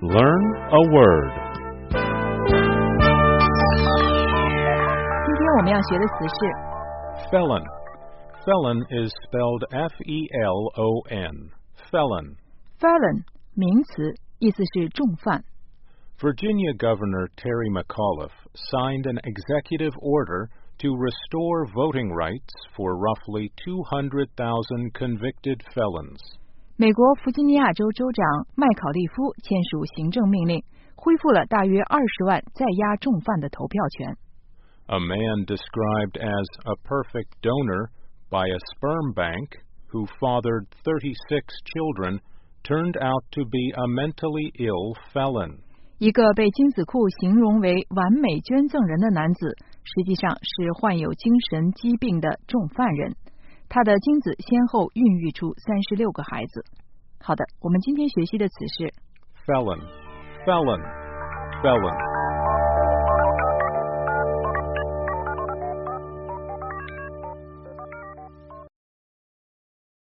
Learn a word. 今天我们要学的词是 Felon. Felon is spelled F-E-L-O-N. Felon. felon 名词，意思是重犯。 Virginia Governor Terry McAuliffe signed an executive order to restore voting rights for roughly 200,000 convicted felons. 美国弗吉尼亚州州长麦考利夫签署行政命令，恢复了大约20万在押重犯的投票权。 A man described as a perfect donor by a sperm bank who fathered 36 children turned out to be a mentally ill felon. 一个被精子库形容为完美捐赠人的男子，实际上是患有精神疾病的重犯人。他的精子先后孕育出36个孩子。好的，我们今天学习的词是 Felon. Felon. Felon.